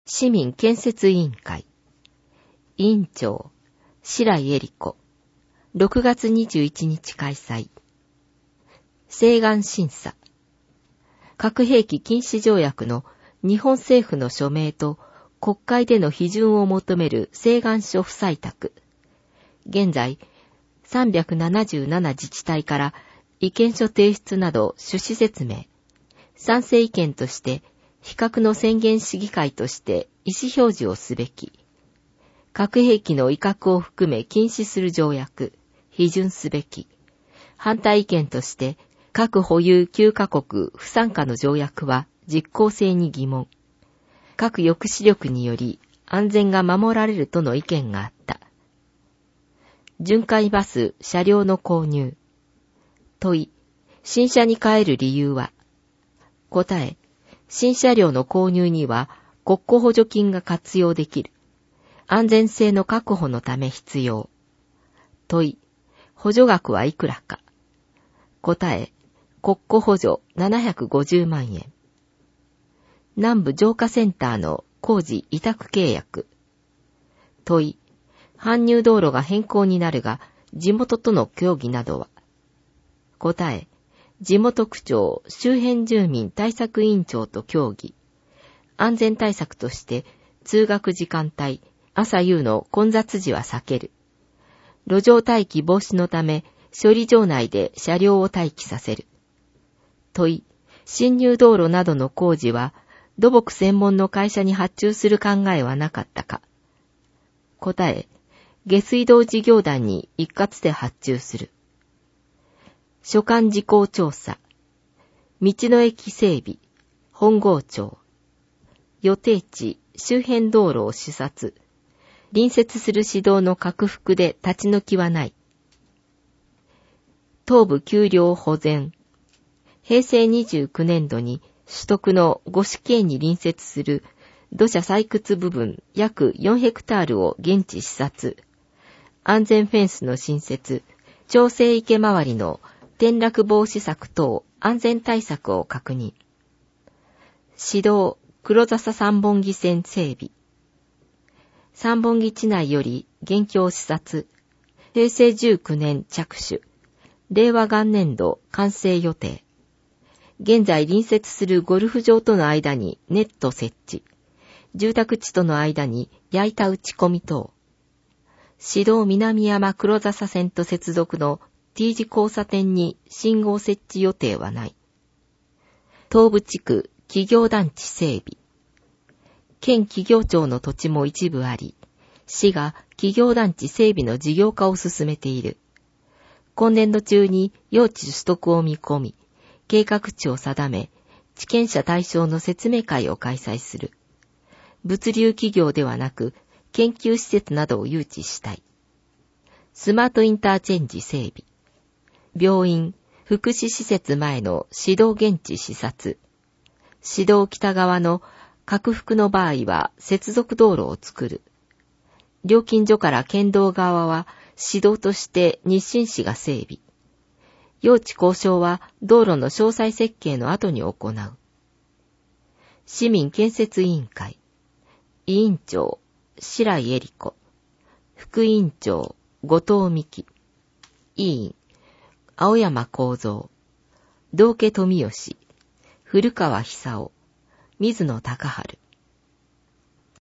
市民建設委員会委員長白井恵理子6月21日開催。請願審査。核兵器禁止条約の日本政府の署名と国会での批准を求める請願書不採択。現在、377自治体から意見書提出など趣旨説明。賛成意見として非核の宣言市議会として意思表示をすべき。核兵器の威嚇を含め禁止する条約、批准すべき。反対意見として核保有9カ国不参加の条約は実効性に疑問。核抑止力により安全が守られるとの意見があった。巡回バス車両の購入。問い、新車に変える理由は。答え、新車両の購入には国庫補助金が活用できる。安全性の確保のため必要。問い、補助額はいくらか。答え、国庫補助750万円。南部浄化センターの工事委託契約。問い、搬入道路が変更になるが、地元との協議などは。答え、地元区長、周辺住民対策委員長と協議。安全対策として、通学時間帯、朝夕の混雑時は避ける。路上待機防止のため、処理場内で車両を待機させる。問い、進入道路などの工事は、土木専門の会社に発注する考えはなかったか。答え、下水道事業団に一括で発注する。所管事項調査。道の駅整備。本郷町。予定地、周辺道路を視察。隣接する市道の拡幅で立ち退きはない。東部丘陵保全。平成29年度に取得の五市境に隣接する土砂採掘部分約4ヘクタールを現地視察。安全フェンスの新設、調整池周りの転落防止策等安全対策を確認。市道黒笹三本木線整備。三本木地内より現況視察。平成19年着手。令和元年度完成予定。現在隣接するゴルフ場との間にネット設置。住宅地との間に矢板打ち込み等。市道南山黒笹線と接続の T 字交差点に信号設置予定はない。東部地区企業団地整備。県企業庁の土地も一部あり、市が企業団地整備の事業化を進めている。今年度中に用地取得を見込み、計画地を定め、地権者対象の説明会を開催する。物流企業ではなく、研究施設などを誘致したい。スマートインターチェンジ整備。病院、福祉施設前の市道現地視察。市道北側の拡幅の場合は接続道路を作る。料金所から県道側は市道として日清市が整備。用地交渉は道路の詳細設計の後に行う。市民建設委員会。委員長、白井恵理子。副委員長、後藤美希。委員、青山幸三。道家富吉。古川久夫。水野隆治。